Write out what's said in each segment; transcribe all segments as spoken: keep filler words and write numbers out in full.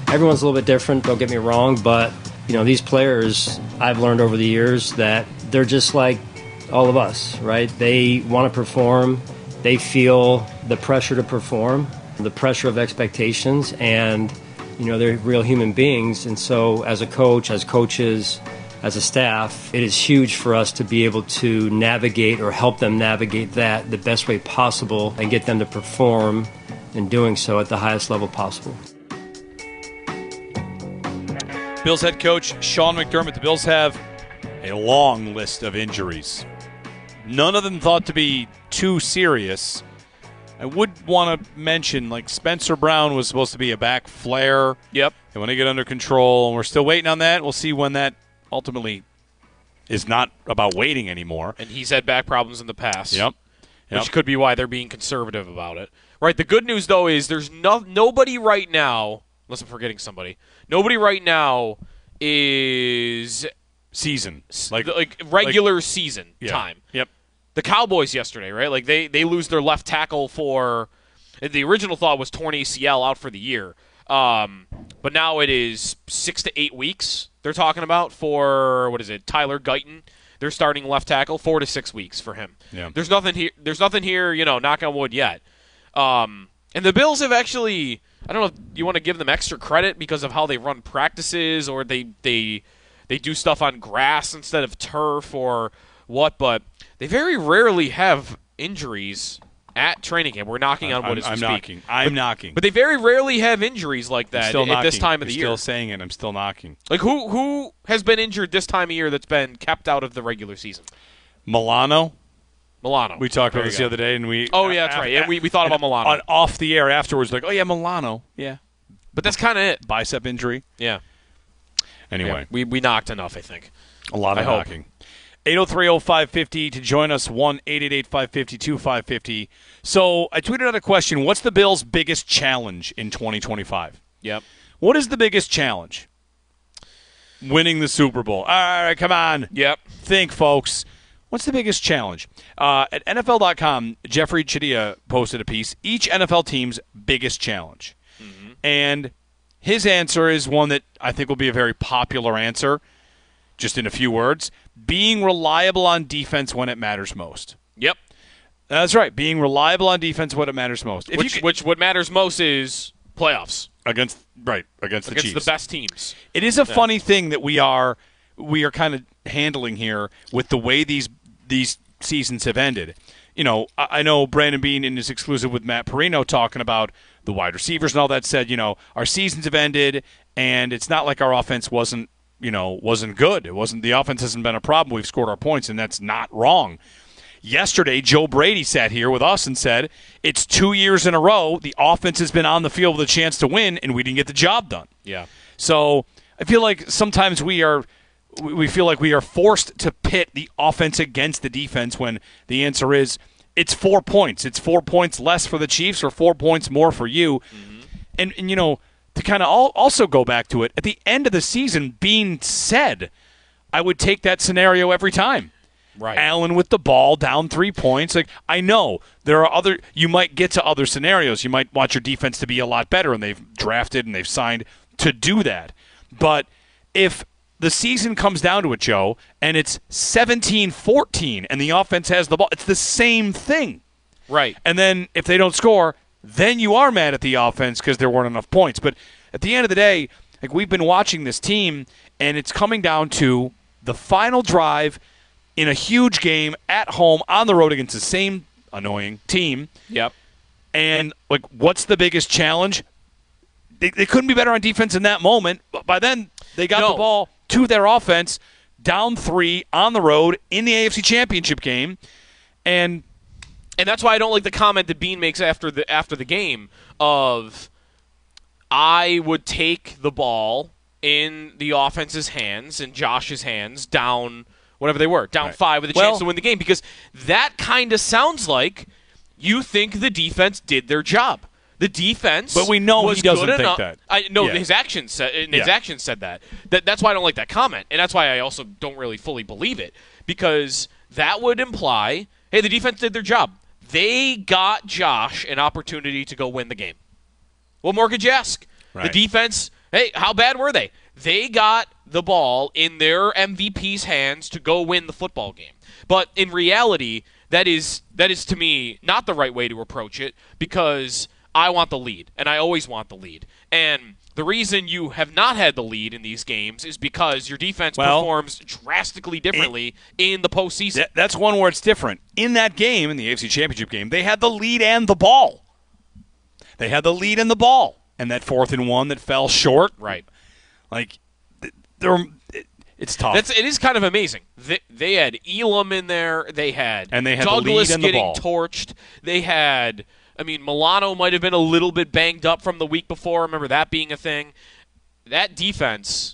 everyone's a little bit different, don't get me wrong, but you know, these players, I've learned over the years that they're just like all of us, right? They want to perform. They feel the pressure to perform, the pressure of expectations, and you know, they're real human beings. And so as a coach, as coaches, as a staff, it is huge for us to be able to navigate or help them navigate that the best way possible and get them to perform in doing so at the highest level possible. Bills head coach Sean McDermott. The Bills have a long list of injuries. None of them thought to be too serious. I would want to mention, like, Spencer Brown was supposed to be a back flare. Yep. And when they get under control, and we're still waiting on that. We'll see when that ultimately is not about waiting anymore. And he's had back problems in the past. Yep. yep. Which could be why they're being conservative about it. Right. The good news, though, is there's no, nobody right now, unless I'm forgetting somebody, nobody right now is season. Like, like regular like, season yeah. time. Yep. The Cowboys yesterday, right? Like they, they lose their left tackle for the original thought was torn A C L out for the year. Um, but now it is six to eight weeks they're talking about for, what is it, Tyler Guyton. They're starting left tackle, four to six weeks for him. Yeah. There's nothing here, there's nothing here, you know, knock on wood yet. Um, and the Bills have actually, I don't know if you want to give them extra credit because of how they run practices or they they they do stuff on grass instead of turf or what, but they very rarely have injuries at training camp. We're knocking on wood I'm, as we I'm speak. knocking. I'm but, knocking. But they very rarely have injuries like that still at knocking. this time of You're the year. Still saying it. I'm still knocking. Like who who has been injured this time of year that's been kept out of the regular season? Milano. Milano. We talked There about you this go. the other day, and we. Oh yeah, that's uh, right. And we we thought about Milano on off the air afterwards. Like, oh yeah, Milano. Yeah. But that's kind of it. Bicep injury. Yeah. Anyway, yeah, we we knocked enough, I think. A lot of I knocking. eight oh three oh five fifty to join us, one eight eight eight five five zero two five five zero. So I tweeted out a question. What's the Bills' biggest challenge in twenty twenty-five? Yep. What is the biggest challenge? Winning the Super Bowl. All right, come on. Yep. Think, folks. What's the biggest challenge? Uh, at N F L dot com, Jeffrey Chidia posted a piece, each N F L team's biggest challenge. Mm-hmm. And his answer is one that I think will be a very popular answer, just in a few words. Being reliable on defense when it matters most. Yep. That's right. Being reliable on defense when it matters most. If Which, you could, which what matters most is playoffs. Against right, against, against the Chiefs. the best teams. It is a yeah. funny thing that we are we are kind of handling here with the way these these seasons have ended. You know, I, I know Brandon Beane in his exclusive with Matt Perino talking about the wide receivers and all that said, you know, our seasons have ended and it's not like our offense wasn't, you know, wasn't good. It wasn't the offense hasn't been a problem. We've scored our points and that's not wrong. Yesterday, Joe Brady sat here with us and said, it's two years in a row the offense has been on the field with a chance to win, and we didn't get the job done. Yeah. So I feel like sometimes we are we feel like we are forced to pit the offense against the defense when the answer is it's four points. It's four points less for the Chiefs or four points more for you. Mm-hmm. And, and, you know, to kind of also go back to it, at the end of the season, being said, I would take that scenario every time. Right. Allen with the ball down three points. Like I know there are other. You might get to other scenarios. You might want your defense to be a lot better, and they've drafted and they've signed to do that. But if the season comes down to it, Joe, and it's seventeen fourteen, and the offense has the ball, it's the same thing. Right. And then if they don't score, then you are mad at the offense because there weren't enough points. But at the end of the day, like we've been watching this team, and it's coming down to the final drive in a huge game at home on the road against the same annoying team. Yep. And, like, what's the biggest challenge? They, they couldn't be better on defense in that moment. But by then, they got no. the ball to their offense, down three on the road in the A F C Championship game. And and that's why I don't like the comment that Beane makes after the after the game of I would take the ball in the offense's hands, in Josh's hands, down – whatever they were, down right. five with a well, chance to win the game, because that kind of sounds like you think the defense did their job. The defense, but we know was he doesn't good think enough. that. I no, yeah. his actions said his yeah. actions said that. that. That's why I don't like that comment, and that's why I also don't really fully believe it, because that would imply, hey, the defense did their job. They got Josh an opportunity to go win the game. What more could you ask? Right. The defense Hey, how bad were they? They got the ball in their M V P's hands to go win the football game. But in reality, that is that is to me not the right way to approach it, because I want the lead, and I always want the lead. And the reason you have not had the lead in these games is because your defense well, performs drastically differently it, in the postseason. Th- that's one where it's different. In that game, in the A F C Championship game, they had the lead and the ball. They had the lead and the ball. And that fourth and one that fell short. Right. Like, they're, it's tough. That's, it is kind of amazing. They, they had Elam in there. They had, and they had Douglas the lead and the getting ball. torched. They had, I mean, Milano might have been a little bit banged up from the week before. I remember that being a thing. That defense,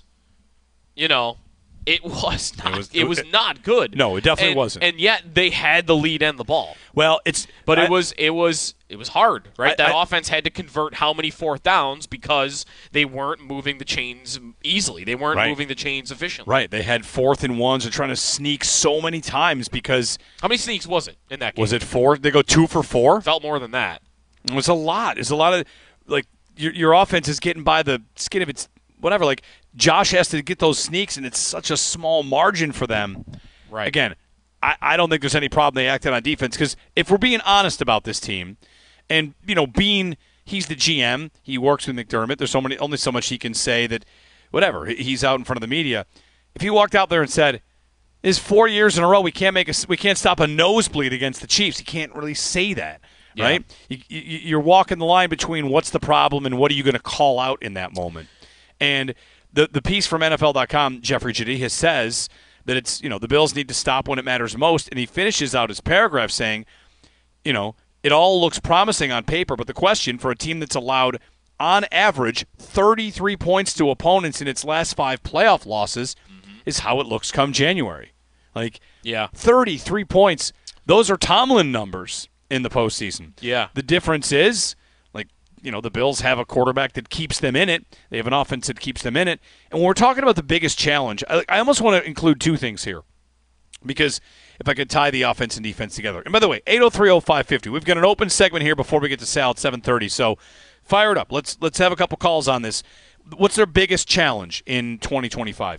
you know, it was not, it was, it was not good. No, it definitely and, wasn't. And yet they had the lead and the ball. Well, it's but I, it was it was it was hard, right? I, that I, offense had to convert how many fourth downs because they weren't moving the chains easily. They weren't right. moving the chains efficiently. Right. They had fourth and ones and trying to sneak so many times because how many sneaks was it in that game? Was it four? They go two for four? Felt more than that. It was a lot. It's a lot of like your your offense is getting by the skin of its whatever. Like Josh has to get those sneaks, and it's such a small margin for them. Right. Again, I, I don't think there's any problem they acted on defense because if we're being honest about this team, and you know, Bean, he's the G M, he works with McDermott. There's so many, only so much he can say that, whatever. He's out in front of the media. If he walked out there and said, "This four years in a row, we can't make a, we can't stop a nosebleed against the Chiefs," he can't really say that. Yeah. Right? You, you, you're walking the line between what's the problem and what are you going to call out in that moment. And the the piece from N F L dot com, Jeffrey Jadihis says that it's, you know, the Bills need to stop when it matters most. And he finishes out his paragraph saying, you know, it all looks promising on paper, but the question for a team that's allowed, on average, thirty-three points to opponents in its last five playoff losses mm-hmm. is how it looks come January. Like, yeah, thirty-three points, those are Tomlin numbers in the postseason. Yeah. The difference is, like, you know, the Bills have a quarterback that keeps them in it. They have an offense that keeps them in it. And when we're talking about the biggest challenge, I, I almost want to include two things here. Because if I could tie the offense and defense together. And by the way, eight oh three oh five fifty. We've got an open segment here before we get to Sal at seven thirty. So fire it up. Let's let's have a couple calls on this. What's their biggest challenge in twenty twenty-five?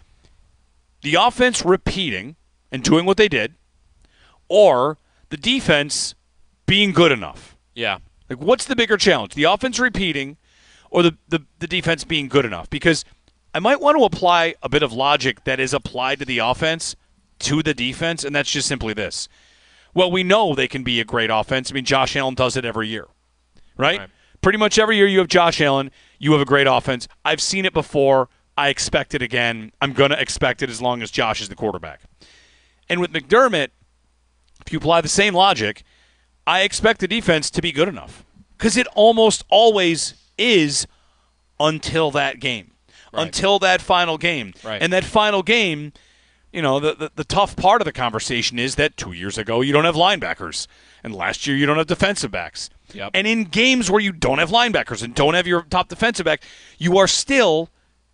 The offense repeating and doing what they did, or the defense being good enough? Yeah. Like, what's the bigger challenge? The offense repeating or the, the, the defense being good enough? Because I might want to apply a bit of logic that is applied to the offense to the defense, and that's just simply this. Well, we know they can be a great offense. I mean, Josh Allen does it every year, right? right? Pretty much every year you have Josh Allen, you have a great offense. I've seen it before. I expect it again. I'm going to expect it as long as Josh is the quarterback. And with McDermott, if you apply the same logic, I expect the defense to be good enough because it almost always is until that game, right. until that final game. Right. And that final game, you know, the, the, the tough part of the conversation is that two years ago you don't have linebackers, and last year you don't have defensive backs. Yep. And in games where you don't have linebackers and don't have your top defensive back, you are still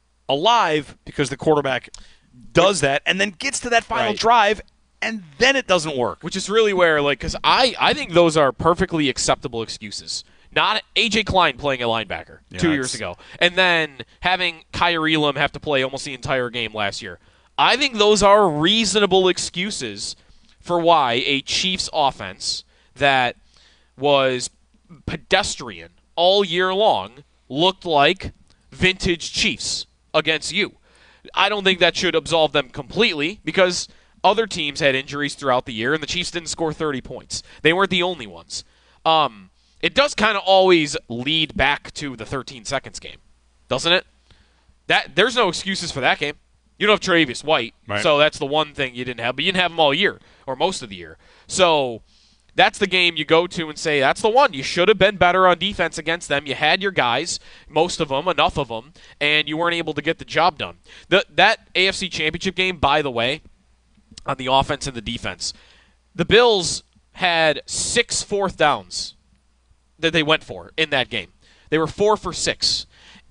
alive because the quarterback does that and then gets to that final right. drive, and then it doesn't work. Which is really where, like, because I, I think those are perfectly acceptable excuses. Not A J Klein playing a linebacker yeah, two years ago, and then having Kyrie Elam have to play almost the entire game last year. I think those are reasonable excuses for why a Chiefs offense that was pedestrian all year long looked like vintage Chiefs against you. I don't think that should absolve them completely because other teams had injuries throughout the year, and the Chiefs didn't score thirty points. They weren't the only ones. Um, it does kind of always lead back to the thirteen seconds game, doesn't it? That there's no excuses for that game. You don't have Tre'Davious White, right. so that's the one thing you didn't have. But you didn't have him all year, or most of the year. So that's the game you go to and say, that's the one. You should have been better on defense against them. You had your guys, most of them, enough of them, and you weren't able to get the job done. The, that A F C Championship game, by the way, on the offense and the defense, the Bills had six fourth downs that they went for in that game. They were four for six.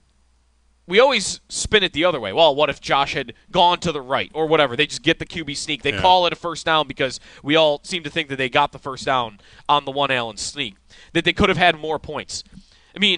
We always spin it the other way. Well, what if Josh had gone to the right or whatever? They just get the Q B sneak. They yeah. call it a first down because we all seem to think that they got the first down on the one Allen sneak, that they could have had more points. I mean,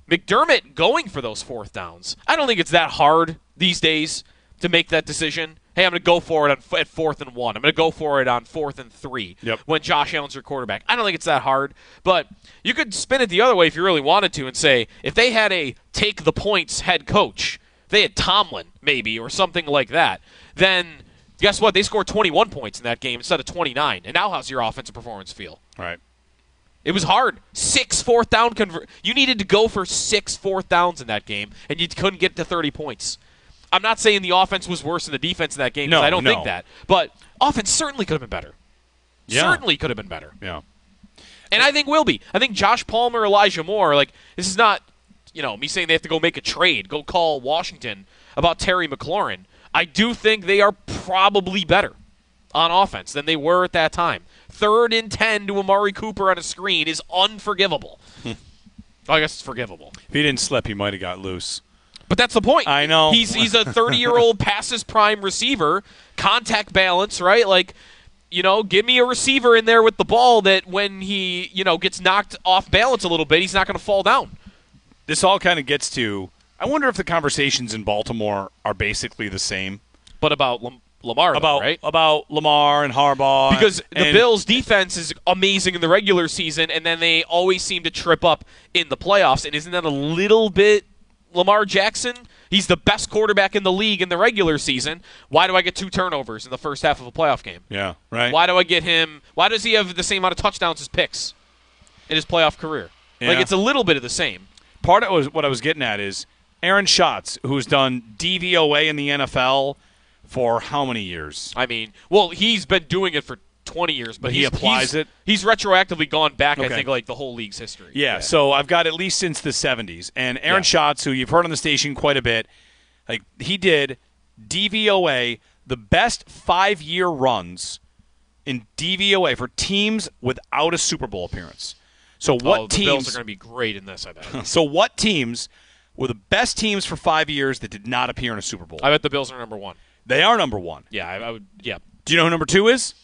McDermott going for those fourth downs. I don't think it's that hard these days to make that decision. Hey, I'm going to go for it on, at fourth and one. I'm going to go for it on fourth and three yep. when Josh Allen's your quarterback. I don't think it's that hard, but you could spin it the other way if you really wanted to and say, if they had a take the points head coach, if they had Tomlin maybe or something like that, then guess what? They scored twenty-one points in that game instead of twenty-nine. And now how's your offensive performance feel? Right. It was hard. Six fourth down convert. You needed to go for six fourth downs in that game, and you couldn't get to thirty points. I'm not saying the offense was worse than the defense in that game, because no, I don't no. think that. But offense certainly could have been better. Yeah. Certainly could have been better. Yeah. And I think will be. I think Josh Palmer, Elijah Moore, like, this is not, you know, me saying they have to go make a trade, go call Washington about Terry McLaurin. I do think they are probably better on offense than they were at that time. Third and ten to Amari Cooper on a screen is unforgivable. well, I guess it's forgivable. If he didn't slip, he might have got loose. But that's the point. I know. He's he's a thirty-year-old past his prime receiver, contact balance, right? Like, you know, give me a receiver in there with the ball that when he, you know, gets knocked off balance a little bit, he's not going to fall down. This all kind of gets to, I wonder if the conversations in Baltimore are basically the same. But about Lam- Lamar, though, about right? About Lamar and Harbaugh. Because the and, Bills' defense is amazing in the regular season, and then they always seem to trip up in the playoffs. And isn't that a little bit Lamar Jackson? He's the best quarterback in the league in the regular season. Why do I get two turnovers in the first half of a playoff game? Yeah, right. Why do I get him? Why does he have the same amount of touchdowns as picks in his playoff career? Yeah. Like, it's a little bit of the same. Part of was, what I was getting at is Aaron Schatz, who's done D V O A in the N F L for how many years? I mean, well, he's been doing it for twenty years, but he he's, applies he's, it? He's retroactively gone back, Okay. I think, like the whole league's history. Yeah, so I've got at least since the seventies. And Aaron Yeah. Schatz, who you've heard on the station quite a bit, like he did D V O A, the best five-year runs in D V O A for teams without a Super Bowl appearance. So what oh, the teams Bills are going to be great in this, I bet. So what teams were the best teams for five years that did not appear in a Super Bowl? I bet the Bills are number one. They are number one. Yeah, I, I would. Yeah. Do you know who number two is?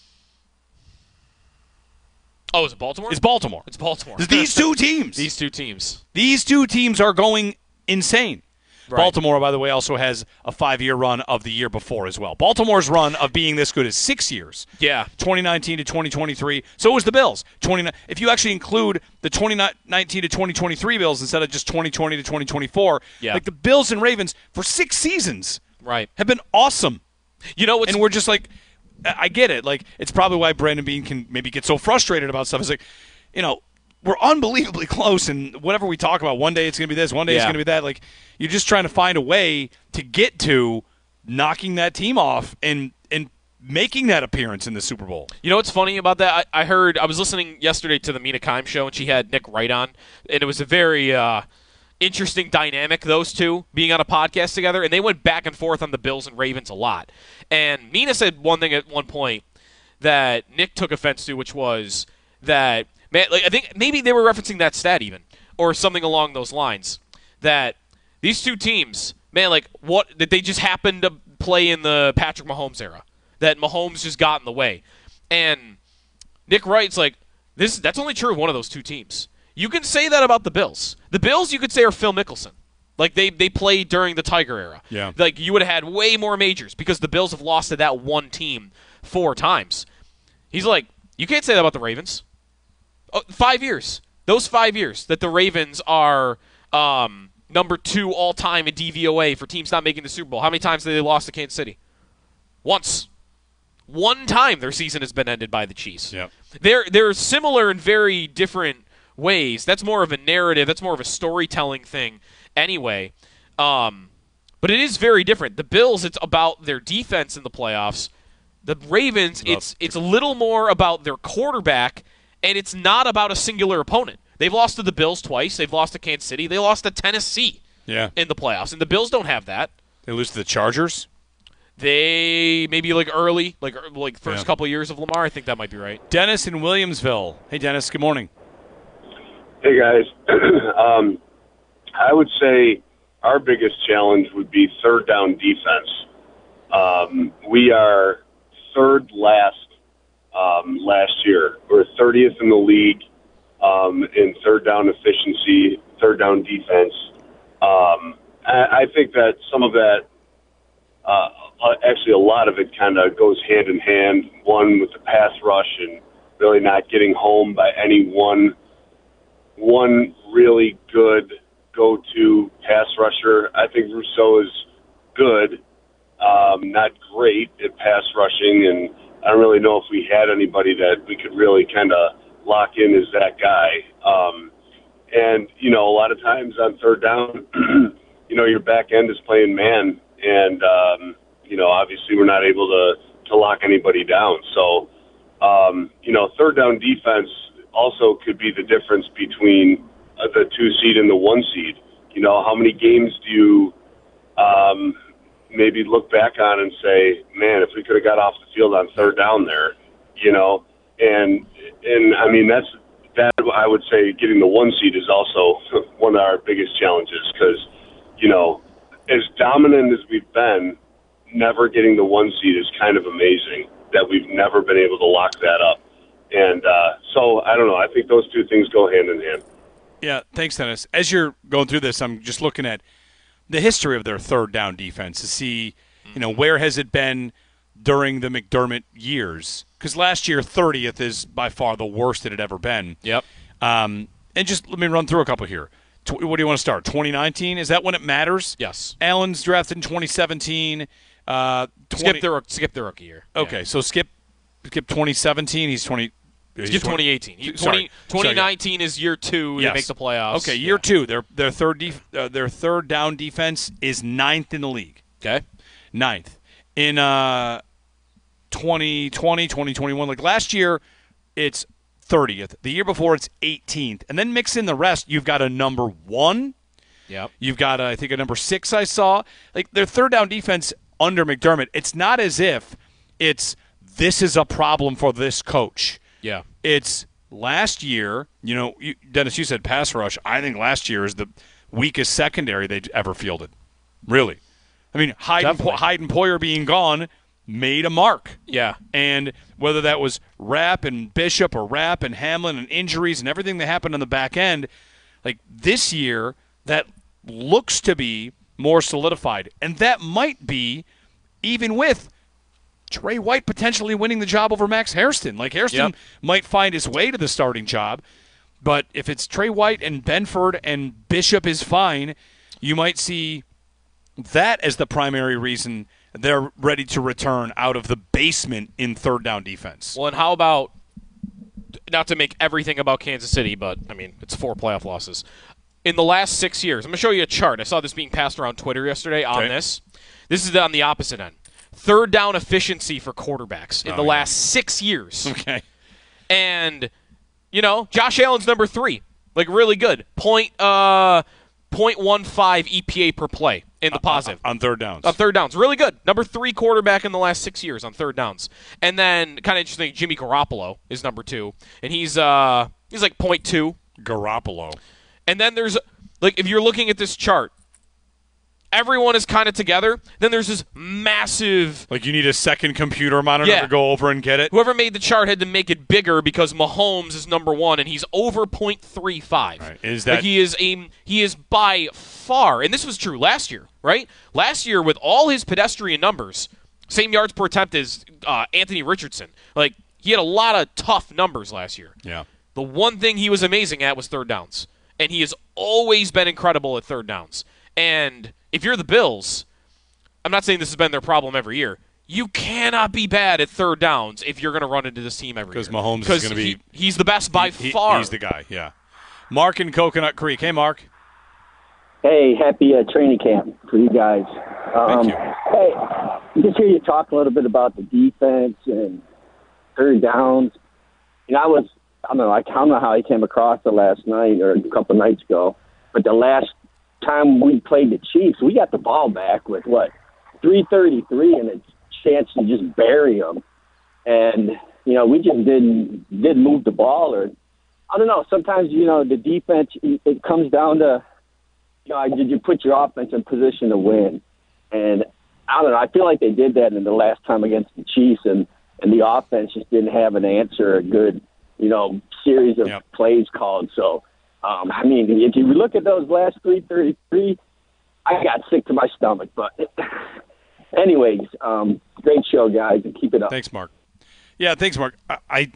Oh, is it Baltimore? It's Baltimore. It's Baltimore. These two teams. These two teams. These two teams are going insane. Right. Baltimore, by the way, also has a five-year run of the year before as well. Baltimore's run of being this good is six years. Yeah. twenty nineteen to twenty twenty-three. So was the Bills. twenty If you actually include the twenty nineteen to twenty twenty-three Bills instead of just twenty twenty to twenty twenty-four, Yeah. like the Bills and Ravens for six seasons Right. have been awesome. You know what's And we're just like, I get it. Like, it's probably why Brandon Beane can maybe get so frustrated about stuff. It's like, you know, we're unbelievably close, and whatever we talk about, one day it's going to be this, one day it's Yeah. going to be that. Like, you're just trying to find a way to get to knocking that team off and and making that appearance in the Super Bowl. You know what's funny about that? I, I heard I was listening yesterday to the Mina Kimes show, and she had Nick Wright on, and it was a very uh, interesting dynamic, those two being on a podcast together, and they went back and forth on the Bills and Ravens a lot. And Mina said one thing at one point that Nick took offense to, which was that, man, like I think maybe they were referencing that stat even, or something along those lines, that these two teams, man, like what that they just happened to play in the Patrick Mahomes era. That Mahomes just got in the way. And Nick Wright's like, this that's only true of one of those two teams. You can say that about the Bills. The Bills, you could say, are Phil Mickelson. Like, they, they played during the Tiger era. Yeah. Like, you would have had way more majors because the Bills have lost to that one team four times. He's like, you can't say that about the Ravens. Oh, five years. Those five years that the Ravens are um, number two all-time in D V O A for teams not making the Super Bowl. How many times have they lost to Kansas City? Once. One time their season has been ended by the Chiefs. Yep. They're they're similar in very different ways. That's more of a narrative. That's more of a storytelling thing anyway. Um, but it is very different. The Bills, it's about their defense in the playoffs. The Ravens, it's it's a little more about their quarterback, and it's not about a singular opponent. They've lost to the Bills twice. They've lost to Kansas City. They lost to Tennessee Yeah. in the playoffs, and the Bills don't have that. They lose to the Chargers. They maybe like early, like like first Yeah. couple years of Lamar. I think that might be right. Dennis in Williamsville. Hey, Dennis. Good morning. Hey, guys. um, I would say our biggest challenge would be third down defense. Um, we are third last um, last year. We're thirtieth in the league um, in third down efficiency third down defense. Um, I, I think that some of that, uh, actually a lot of it kind of goes hand in hand, one with the pass rush and really not getting home by any one, one really good go-to pass rusher. I think Rousseau is good, um, not great at pass rushing, and I don't really know if we had anybody that we could really kind of lock in as that guy. Um, and, you know, a lot of times on third down, you know, your back end is playing man, and, um, you know, obviously we're not able to, to lock anybody down. So, um, you know, third down defense also could be the difference between uh, the two seed and the one seed. You know, how many games do you um, maybe look back on and say, man, if we could have got off the field on third down there, you know, and, and I mean, that's, that I would say getting the one seed is also one of our biggest challenges because, you know, as dominant as we've been, never getting the one seed is kind of amazing that we've never been able to lock that up. And uh, so, I don't know, I think those two things go hand in hand. Yeah, thanks, Dennis. As you're going through this, I'm just looking at the history of their third down defense to see, you know, where has it been during the McDermott years? Because last year, thirtieth is by far the worst it had ever been. Yep. Um, and just let me run through a couple here. Tw- what do you want to start? twenty nineteen? Is that when it matters? Yes. Allen's drafted in twenty seventeen. Uh, twenty Skip the skip the rookie year. Okay, Yeah. so skip skip twenty seventeen. He's twenty. He's Skip twenty eighteen. He, Sorry. 20, twenty nineteen is year two. Yes. They make the playoffs. Okay, year Yeah. two. Their their third def- uh, their third down defense is ninth in the league. Okay. Ninth in uh, twenty twenty, twenty twenty-one. Like last year, it's thirtieth. The year before, it's eighteenth. And then mix in the rest. You've got a number one. Yep. You've got, a, I think, a number six I saw. Like their third down defense under McDermott, it's not as if it's this is a problem for this coach. Yeah. It's last year, you know, you, Dennis, you said pass rush. I think last year is the weakest secondary they'd ever fielded. Really. I mean, Hyde and, po- Hyde and Poyer being gone made a mark. Yeah. And whether that was Rapp and Bishop or Rapp and Hamlin and injuries and everything that happened on the back end, like this year, that looks to be more solidified. And that might be even with Trey White potentially winning the job over Max Hairston. Like Hairston Yep. might find his way to the starting job, but if it's Trey White and Benford and Bishop is fine, you might see that as the primary reason they're ready to return out of the basement in third down defense. Well, and how about, not to make everything about Kansas City, but, I mean, it's four playoff losses. In the last six years, I'm going to show you a chart. I saw this being passed around Twitter yesterday on Okay. this. This is on the opposite end. Third down efficiency for quarterbacks in Oh, the yeah. last six years. Okay. And, you know, Josh Allen's number three. Like, really good. Point, uh, point one five E P A per play in the positive. On third downs. On third downs. Really good. Number three quarterback in the last six years on third downs. And then, kind of interesting, Jimmy Garoppolo is number two. And he's uh he's like point two. Garoppolo. And then there's, like, if you're looking at this chart, everyone is kind of together. Then there's this massive... Like you need a second computer monitor Yeah. to go over and get it? Whoever made the chart had to make it bigger because Mahomes is number one and he's over point three five. Right. Is that- like he is a he is by far, and this was true last year, right? Last year with all his pedestrian numbers, same yards per attempt as uh, Anthony Richardson. Like he had a lot of tough numbers last year. Yeah. The one thing he was amazing at was third downs, and he has always been incredible at third downs. And if you're the Bills, I'm not saying this has been their problem every year. You cannot be bad at third downs if you're going to run into this team every year. Because Mahomes is Because going to be... he, he's the best by he- he- far. He's the guy, yeah. Mark in Coconut Creek. Hey, Mark. Hey, happy uh, training camp for you guys. Um, you. Hey, just hear you talk a little bit about the defense and third downs. And I was, I don't know, I don't know how I came across it last night or a couple nights ago, but the last time we played the Chiefs, we got the ball back with, what, three thirty-three and a chance to just bury them. And, you know, we just didn't, didn't move the ball. Or I don't know, sometimes, you know, the defense, it comes down to, you know, did you put your offense in position to win? And I don't know. I feel like they did that in the last time against the Chiefs, and, and the offense just didn't have an answer, a good, you know, series of Yep. plays called. So Um, I mean, if you look at those last three thirty-three, I got sick to my stomach. But anyways, um, great show, guys, and keep it up. Thanks, Mark. Yeah, thanks, Mark. I, I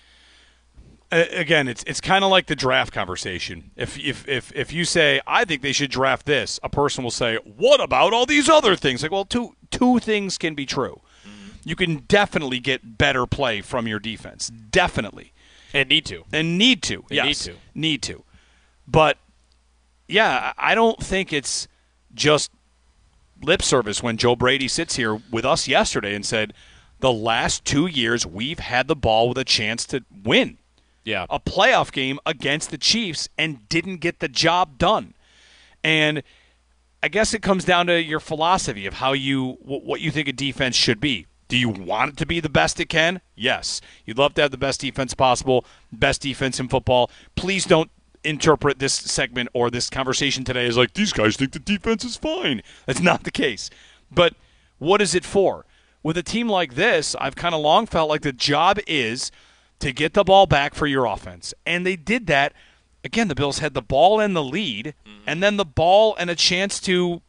again, it's it's kind of like the draft conversation. If if if if you say I think they should draft this, a person will say, "What about all these other things?" Like, well, two two things can be true. Mm-hmm. You can definitely get better play from your defense, definitely, and need to, and need to, and yes, need to, need to. But yeah, I don't think it's just lip service when Joe Brady sits here with us yesterday and said, the last two years we've had the ball with a chance to win yeah. a playoff game against the Chiefs and didn't get the job done. And I guess it comes down to your philosophy of how you what you think a defense should be. Do you want it to be the best it can? Yes. You'd love to have the best defense possible, best defense in football. Please don't interpret this segment or this conversation today as like, these guys think the defense is fine. That's not the case. But what is it for? With a team like this, I've kind of long felt like the job is to get the ball back for your offense. And they did that. Again, the Bills had the ball and the lead, mm-hmm. and then the ball and a chance to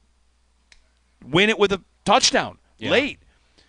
win it with a touchdown yeah. late.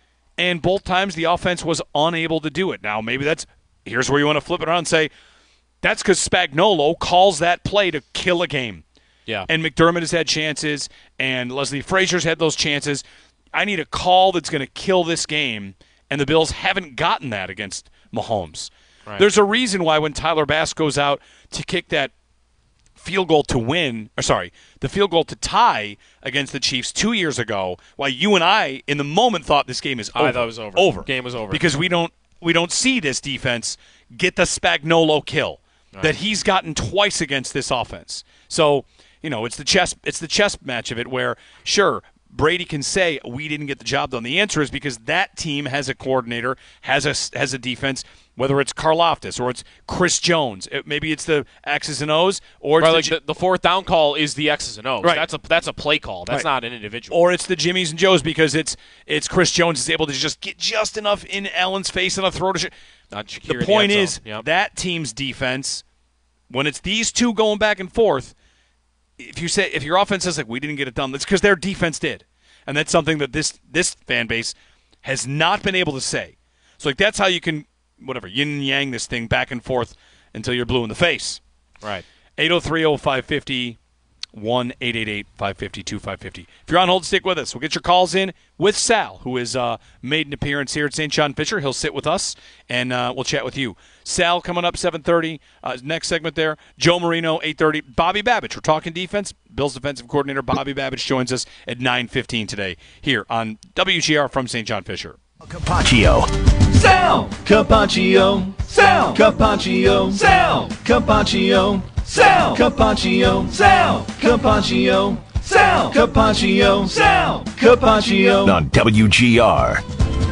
And both times the offense was unable to do it. Now, maybe that's – here's where you want to flip it around and say, that's because Spagnuolo calls that play to kill a game. Yeah. And McDermott has had chances, and Leslie Frazier's had those chances. I need a call that's going to kill this game, and the Bills haven't gotten that against Mahomes. Right. There's a reason why when Tyler Bass goes out to kick that field goal to win, or sorry, the field goal to tie against the Chiefs two years ago, why you and I, in the moment, thought this game is over. I thought it was over. Over. Game was over. Because we don't we don't see this defense get the Spagnuolo kill right. that he's gotten twice against this offense. So, you know, it's the chess it's the chess match of it where, sure, Brady can say we didn't get the job done. The answer is because that team has a coordinator, has a has a defense, whether it's Karlaftis or it's Chris Jones. It, maybe it's the X's and O's, or it's right, the, like the, the fourth down call is the X's and O's. Right. That's a that's a play call. That's right. not an individual. Or it's the Jimmys and Joes because it's it's Chris Jones is able to just get just enough in Allen's face and a throw to. Sh- not the point the is yep. that team's defense, when it's these two going back and forth, if you say if your offense says like we didn't get it done, it's because their defense did. And that's something that this this fan base has not been able to say. So like that's how you can, whatever, yin and yang this thing back and forth until you're blue in the face. Right. eight oh three oh five five oh, one eight eight eight five five oh two five five oh. If you're on hold, stick with us. We'll get your calls in with Sal, who has uh, made an appearance here at Saint John Fisher. He'll sit with us, and uh, we'll chat with you. Sal coming up seven thirty. Uh, next segment there. Joe Marino, eight thirty. Bobby Babich. We're talking defense. Bill's defensive coordinator Bobby Babich joins us at nine fifteen today here on W G R from Saint John Fisher. Capaccio. Sal Capaccio. Sal Capaccio. Sal Capaccio. Sal Capaccio. Sal Capaccio. Sal Capaccio. Sal Capaccio. On W G R.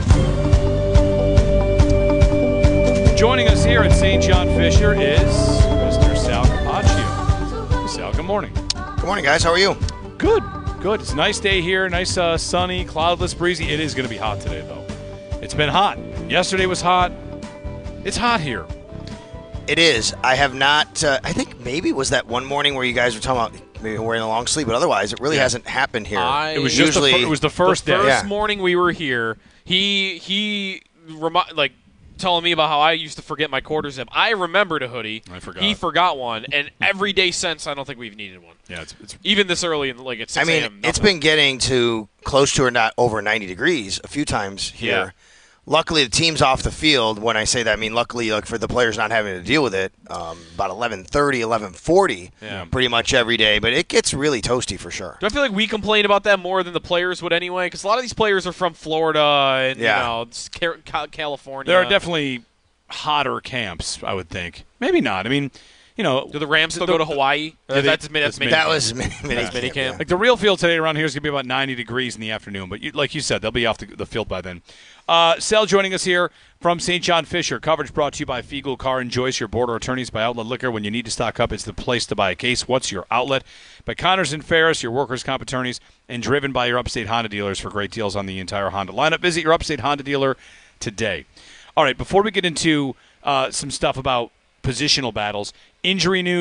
Joining us here at Saint John Fisher is Mister Sal Capaccio. Sal, good morning. Good morning, guys. How are you? Good. Good. It's a nice day here. Nice, uh, sunny, cloudless, breezy. It is going to be hot today, though. It's been hot. Yesterday was hot. It's hot here. It is. I have not. Uh, I think maybe it was that one morning where you guys were talking about maybe wearing a long sleeve, but otherwise, it really yeah. hasn't happened here. I, it was just usually the fir- it was the first the day. First Yeah. morning we were here, he he remi- like telling me about how I used to forget my quarter zip. I remembered a hoodie. I forgot. He forgot one, and every day since, I don't think we've needed one. Yeah, it's, it's even this early in like at six I mean, a.m. it's been getting to close to or not over ninety degrees a few times here. Yeah. Luckily, the team's off the field. When I say that, I mean luckily like for the players not having to deal with it. Um, about eleven thirty, eleven forty, yeah. pretty much every day. But it gets really toasty for sure. Do I feel like we complain about that more than the players would anyway? Because a lot of these players are from Florida and yeah. you know it's California. There are definitely hotter camps, I would think. Maybe not. I mean, you know. Do the Rams still the, go to Hawaii? The, Uh, they, that's that's mini That camp. was mini, mini, That's mini camp. Like the real field today around here is going to be about ninety degrees in the afternoon. But you, like you said, they'll be off the, the field by then. Uh, Sal joining us here from Saint John Fisher. Coverage brought to you by Fiegel Car and Joyce, your border attorneys. By Outlet Liquor, when you need to stock up, it's the place to buy a case. What's your outlet? By Connors and Ferris, your workers' comp attorneys. And driven by your Upstate Honda dealers for great deals on the entire Honda lineup. Visit your Upstate Honda dealer today. All right, before we get into uh, some stuff about positional battles, injury news,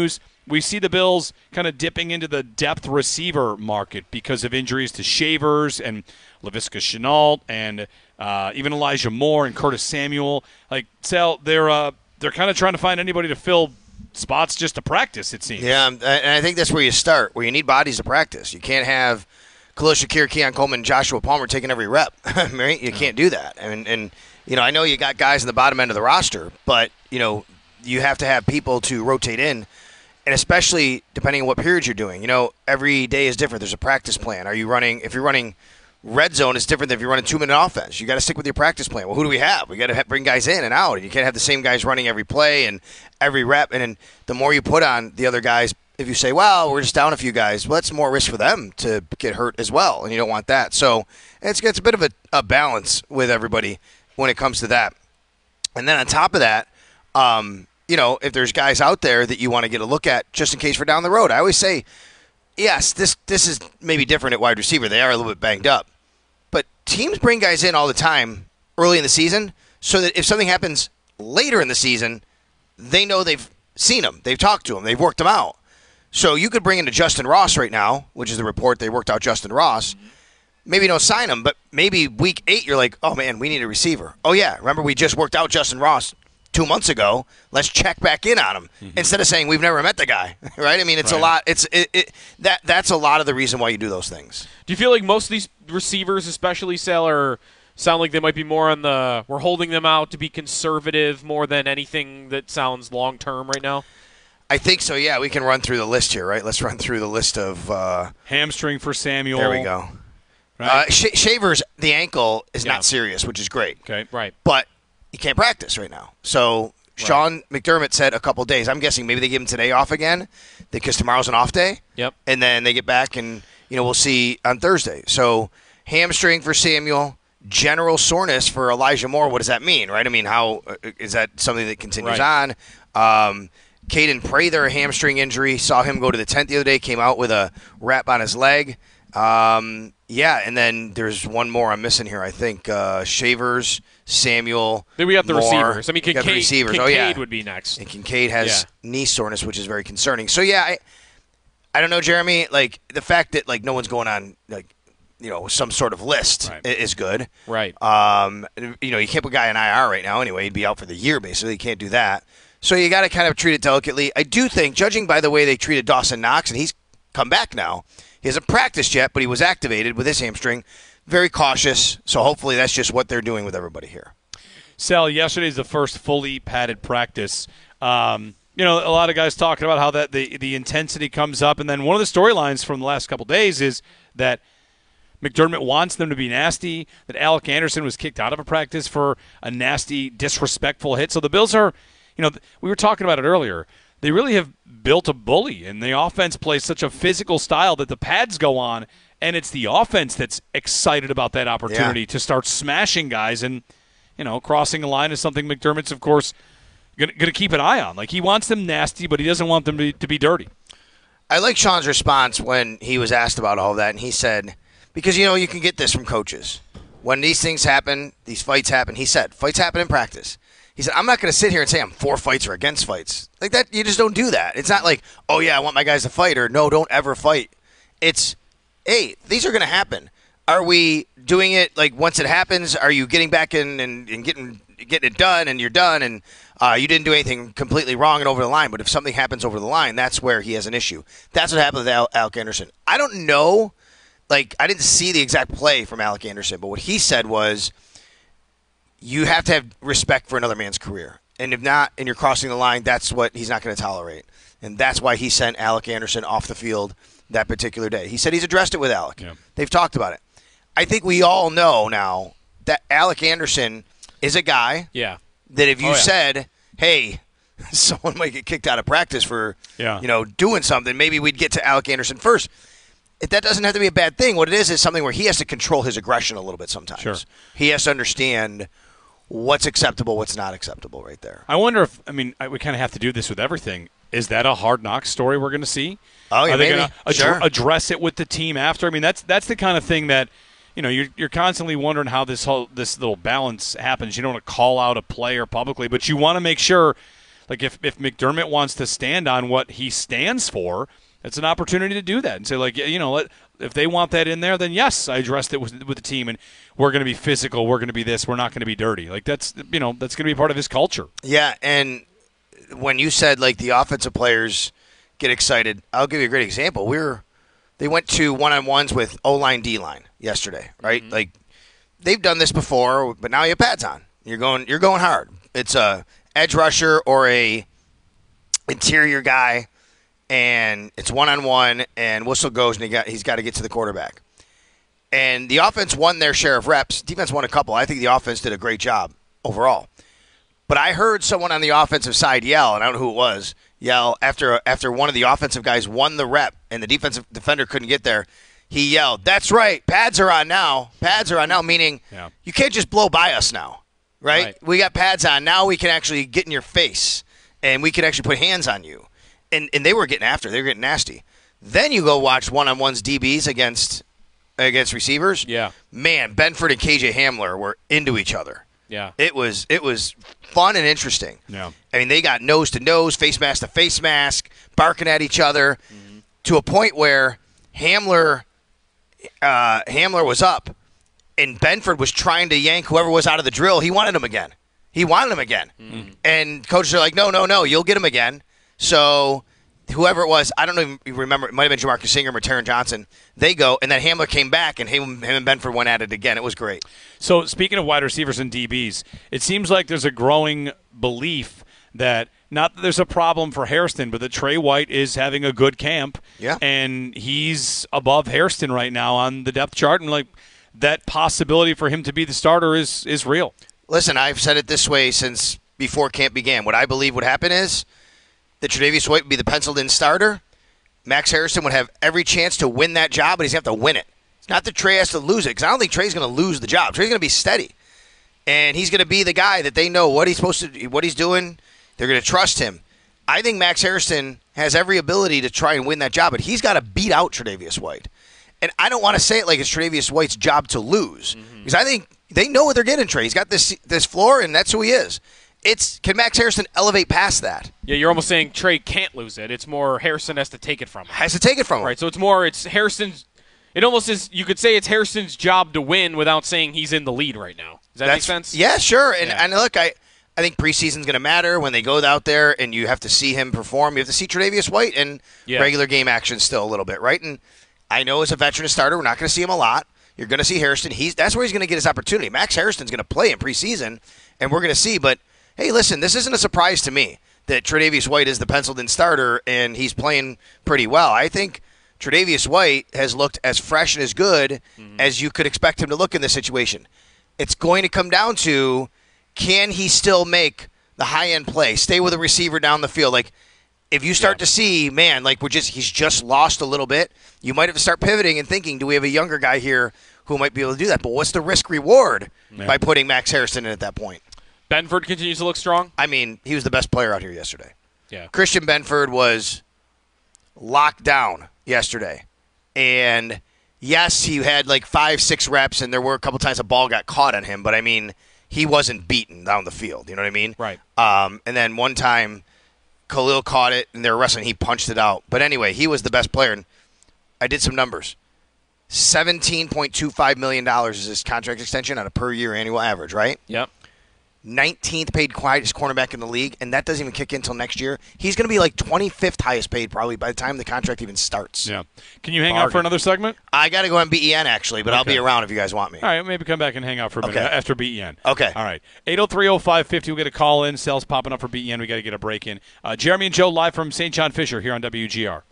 we see the Bills kind of dipping into the depth receiver market because of injuries to Shavers and Laviska Shenault and uh, even Elijah Moore and Curtis Samuel. Like, Sal, they're uh, they're kind of trying to find anybody to fill spots just to practice, it seems. Yeah, and I think that's where you start, where you need bodies to practice. You can't have Khalil Shakir, Keon Coleman, Joshua Palmer taking every rep. Right? You can't do that. And, and, you know, I know you got guys in the bottom end of the roster, but, you know, you have to have people to rotate in, and especially depending on what periods you're doing. You know, every day is different. There's a practice plan. Are you running – if you're running red zone, it's different than if you're running two-minute offense. You got to stick with your practice plan. Well, who do we have? We got to bring guys in and out, and you can't have the same guys running every play and every rep. And then the more you put on the other guys – if you say, well, we're just down a few guys, well, that's more risk for them to get hurt as well, and you don't want that. So it's, it's a bit of a, a balance with everybody when it comes to that. And then on top of that, um, you know, if there's guys out there that you want to get a look at just in case for down the road, I always say, yes, this this is maybe different at wide receiver. They are a little bit banged up. But teams bring guys in all the time early in the season so that if something happens later in the season, they know they've seen them, they've talked to them, they've worked them out. So you could bring in a Justin Ross right now, which is the report they worked out Justin Ross. Maybe don't sign him, but maybe week eight you're like, oh, man, we need a receiver. Oh, yeah, remember we just worked out Justin Ross two months ago. Let's check back in on him mm-hmm. instead of saying we've never met the guy, right? I mean, it's right. a lot. It's it, it, that That's a lot of the reason why you do those things. Do you feel like most of these receivers, especially Sal, are sound like they might be more on the we're holding them out to be conservative more than anything that sounds long-term right now? I think so, yeah. We can run through the list here, right? Let's run through the list of uh, – hamstring for Samuel. There we go. Right. Uh, Sh- Shavers, the ankle is yeah. not serious, which is great. Okay, right. But he can't practice right now. So Sean right. McDermott said a couple days. I'm guessing maybe they give him today off again because tomorrow's an off day. Yep. And then they get back and, you know, we'll see on Thursday. So hamstring for Samuel, general soreness for Elijah Moore. What does that mean, right? I mean, how is that something that continues right. on? Um Caden Prather, a hamstring injury. Saw him go to the tent the other day. Came out with a wrap on his leg. Um, yeah, and then there's one more I'm missing here. I think uh, Shavers, Samuel. Then we got the Moore. receivers. I mean, Kincaid, receivers. Kincaid oh, yeah. would be next. And Kincaid has yeah. knee soreness, which is very concerning. So yeah, I, I don't know, Jeremy. Like the fact that like no one's going on like you know some sort of list right. is good. Right. Um, you know, you can't put a guy in I R right now anyway. He'd be out for the year basically. You can't do that. So you got to kind of treat it delicately. I do think, judging by the way they treated Dawson Knox, and he's come back now, he hasn't practiced yet, but he was activated with his hamstring. Very cautious, so hopefully that's just what they're doing with everybody here. Sal, yesterday's the first fully padded practice. Um, you know, a lot of guys talking about how that the, the intensity comes up, and then one of the storylines from the last couple of days is that McDermott wants them to be nasty, that Alec Anderson was kicked out of a practice for a nasty, disrespectful hit. So the Bills are – you know, we were talking about it earlier. They really have built a bully, and the offense plays such a physical style that the pads go on, and it's the offense that's excited about that opportunity yeah. to start smashing guys. And, you know, crossing a line is something McDermott's, of course, going to keep an eye on. Like, he wants them nasty, but he doesn't want them to be, to be dirty. I like Sean's response when he was asked about all that, and he said, because, you know, you can get this from coaches. When these things happen, these fights happen, he said, fights happen in practice. He said, I'm not going to sit here and say I'm for fights or against fights. Like that, you just don't do that. It's not like, oh, yeah, I want my guys to fight, or no, don't ever fight. It's, hey, these are going to happen. Are we doing it, like, once it happens, are you getting back in and, and getting getting it done, and you're done, and uh, you didn't do anything completely wrong and over the line, but if something happens over the line, that's where he has an issue. That's what happened with Al- Alec Anderson. I don't know, like, I didn't see the exact play from Alec Anderson, but what he said was, you have to have respect for another man's career. And if not, and you're crossing the line, that's what he's not going to tolerate. And that's why he sent Alec Anderson off the field that particular day. He said he's addressed it with Alec. Yeah. They've talked about it. I think we all know now that Alec Anderson is a guy yeah. that if you oh, yeah. said, hey, someone might get kicked out of practice for yeah. you know doing something, maybe we'd get to Alec Anderson first. If that doesn't have to be a bad thing. What it is is something where he has to control his aggression a little bit sometimes. Sure. He has to understand what's acceptable, what's not acceptable right there. I wonder if, I mean, I, we kind of have to do this with everything. Is that a Hard Knocks story we're going to see? Oh, yeah, Are they maybe. going to ad- sure. address it with the team after? I mean, that's that's the kind of thing that, you know, you're, you're constantly wondering how this whole this little balance happens. You don't want to call out a player publicly, but you want to make sure, Like if, if McDermott wants to stand on what he stands for, it's an opportunity to do that and say, like, you know, let, if they want that in there, then yes, I addressed it with, with the team, and we're going to be physical, we're going to be this, we're not going to be dirty. Like that's, you know, that's going to be part of his culture. Yeah, and when you said like the offensive players get excited, I'll give you a great example. We were they went to one-on-ones with O-line, D-line yesterday, right? Mm-hmm. Like they've done this before, but now you have pads on. You're going you're going hard. It's a edge rusher or a interior guy, and it's one-on-one, and whistle goes, and he got he's got to get to the quarterback. And the offense won their share of reps. Defense won a couple. I think the offense did a great job overall. But I heard someone on the offensive side yell, and I don't know who it was, yell after after one of the offensive guys won the rep and the defensive defender couldn't get there. He yelled, "That's right, pads are on now. Pads are on now," meaning yeah. you can't just blow by us now, right? right? We got pads on. Now we can actually get in your face, and we can actually put hands on you. And and they were getting after. They were getting nasty. Then you go watch one-on-ones D Bs against against receivers. Yeah. Man, Benford and K J Hamler were into each other. Yeah. It was it was fun and interesting. Yeah. I mean, they got nose to nose, face mask to face mask, barking at each other mm-hmm. to a point where Hamler uh, Hamler was up and Benford was trying to yank whoever was out of the drill. He wanted him again. He wanted him again. Mm-hmm. And coaches are like, no, no, no, you'll get him again. So whoever it was, I don't even remember, it might have been Jamarcus Ingram or Taron Johnson. They go, and then Hamler came back, and him, him and Benford went at it again. It was great. So speaking of wide receivers and D Bs, it seems like there's a growing belief that not that there's a problem for Hairston, but that Trey White is having a good camp. Yeah. And he's above Hairston right now on the depth chart, and like that possibility for him to be the starter is is real. Listen, I've said it this way since before camp began. What I believe would happen is that Tre'Davious White would be the penciled-in starter. Max Hairston would have every chance to win that job, but he's going to have to win it. It's not that Trey has to lose it, because I don't think Trey's going to lose the job. Trey's going to be steady, and he's going to be the guy that they know what he's supposed to, what he's doing. They're going to trust him. I think Max Hairston has every ability to try and win that job, but he's got to beat out Tre'Davious White. And I don't want to say it like it's Tre'Davious White's job to lose, mm-hmm. because I think they know what they're getting. Trey, he's got this this floor, and that's who he is. It's can Max Hairston elevate past that? Yeah, you're almost saying Trey can't lose it. It's more Hairston has to take it from him. Has to take it from him. Right, so it's more it's Hairston's it almost is you could say it's Hairston's job to win without saying he's in the lead right now. Does that That's, make sense? Yeah, sure. And yeah. and look, I I think preseason's going to matter when they go out there and you have to see him perform. You have to see Tre'Davious White in yeah. regular game action still a little bit, right? And I know as a veteran starter, we're not going to see him a lot. You're going to see Hairston. He's that's where he's going to get his opportunity. Max Hairston's going to play in preseason, and we're going to see, but hey, listen, this isn't a surprise to me that Tre'Davious White is the penciled-in starter and he's playing pretty well. I think Tre'Davious White has looked as fresh and as good mm-hmm. as you could expect him to look in this situation. It's going to come down to, can he still make the high-end play, stay with a receiver down the field? Like, if you start yeah. to see, man, like we're just he's just lost a little bit, you might have to start pivoting and thinking, do we have a younger guy here who might be able to do that? But what's the risk-reward yeah. by putting Max Hairston in at that point? Benford continues to look strong? I mean, he was the best player out here yesterday. Yeah. Christian Benford was locked down yesterday. And, yes, he had like five, six reps, and there were a couple times a ball got caught on him. But, I mean, he wasn't beaten down the field. You know what I mean? Right. Um, and then one time, Khalil caught it, and they were wrestling. He punched it out. But, anyway, he was the best player. And I did some numbers. seventeen point two five million dollars is his contract extension on a per-year annual average, right? Yep. nineteenth paid quietest cornerback in the league, and that doesn't even kick in until next year. He's going to be like twenty-fifth highest paid probably by the time the contract even starts. Yeah. Can you hang Bargain. out for another segment? I got to go on B E N, actually, but okay. I'll be around if you guys want me. All right, maybe come back and hang out for a minute okay. after B E N. Okay. All right. eight oh three oh five fifty, we'll get a call in. Sales popping up for B E N. We got to get a break in. Uh, Jeremy and Joe live from Saint John Fisher here on W G R.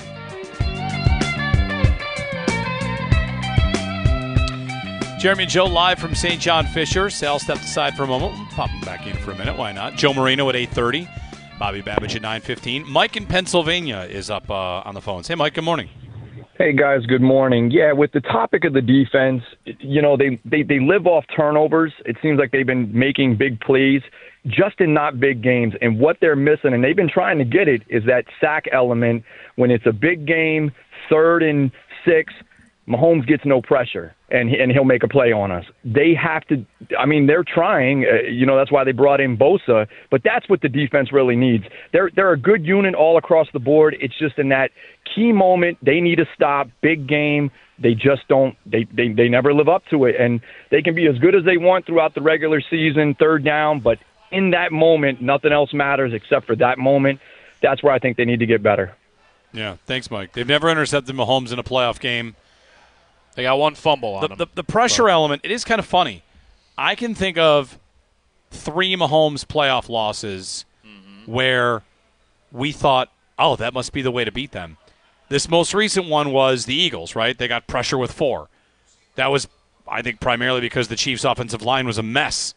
Jeremy and Joe live from Saint John Fisher. Sal stepped aside for a moment. We'll pop him back in for a minute. Why not? Joe Marino at eight thirty. Bobby Babbage at nine fifteen. Mike in Pennsylvania is up uh, on the phones. Hey, Mike, good morning. Hey, guys, good morning. Yeah, with the topic of the defense, you know, they, they, they live off turnovers. It seems like they've been making big plays just in not big games. And what they're missing, and they've been trying to get it, is that sack element when it's a big game, third and six. Mahomes gets no pressure, and he, and he'll make a play on us. They have to. I mean, they're trying. Uh, you know, that's why they brought in Bosa. But that's what the defense really needs. They're they're a good unit all across the board. It's just in that key moment they need to stop. Big game. They just don't. They they they never live up to it, and they can be as good as they want throughout the regular season, third down. But in that moment, nothing else matters except for that moment. That's where I think they need to get better. Yeah, thanks, Mike. They've never intercepted Mahomes in a playoff game. They got one fumble on the, them. The, the pressure but. element, it is kind of funny. I can think of three Mahomes playoff losses mm-hmm. where we thought, oh, that must be the way to beat them. This most recent one was the Eagles, right? They got pressure with four. That was, I think, primarily because the Chiefs' offensive line was a mess,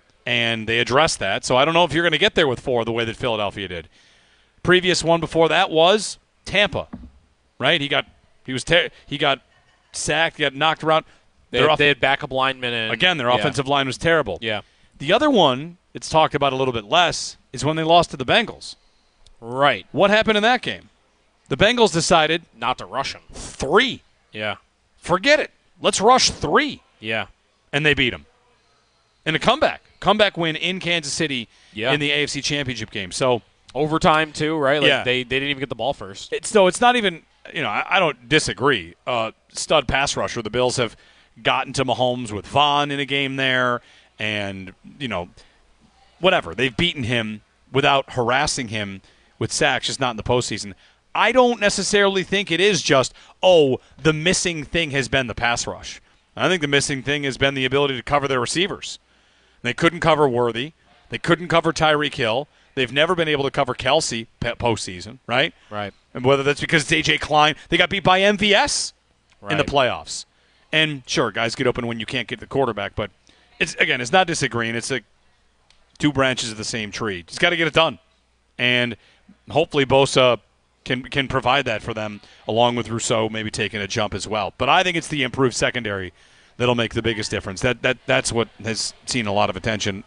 and they addressed that. So I don't know if you're going to get there with four the way that Philadelphia did. Previous one before that was Tampa, right? He got he was ter- he got sacked, he got knocked around. They had, off- they had backup linemen. And, Again, their yeah. offensive line was terrible. Yeah. The other one, it's talked about a little bit less, is when they lost to the Bengals. Right. What happened in that game? The Bengals decided not to rush him. Three. Yeah. Forget it. Let's rush three. Yeah. And they beat them. In a comeback. Comeback win in Kansas City yeah. in the A F C Championship game. So overtime too, right? Like yeah. they, they didn't even get the ball first. It's, so it's not even, you know, I, I don't disagree. Uh, stud pass rusher. The Bills have gotten to Mahomes with Vaughn in a game there, and, you know, whatever. They've beaten him without harassing him with sacks, just not in the postseason. I don't necessarily think it is just, oh, the missing thing has been the pass rush. I think the missing thing has been the ability to cover their receivers. They couldn't cover Worthy. They couldn't cover Tyreek Hill. They've never been able to cover Kelsey postseason, right? Right. And whether that's because it's A J Klein, they got beat by M V S right. in the playoffs. And sure, guys get open when you can't get the quarterback, but it's again, it's not disagreeing. It's like two branches of the same tree. Just got to get it done, and hopefully Bosa can can provide that for them, along with Rousseau maybe taking a jump as well. But I think it's the improved secondary that'll make the biggest difference. That that that's what has seen a lot of attention,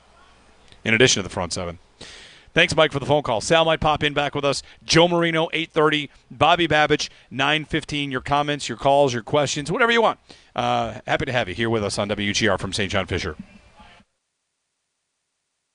in addition to the front seven. Thanks, Mike, for the phone call. Sal might pop in back with us. Joe Marino, eight thirty. Bobby Babich, nine fifteen. Your comments, your calls, your questions, whatever you want. Uh, happy to have you here with us on W G R from Saint John Fisher.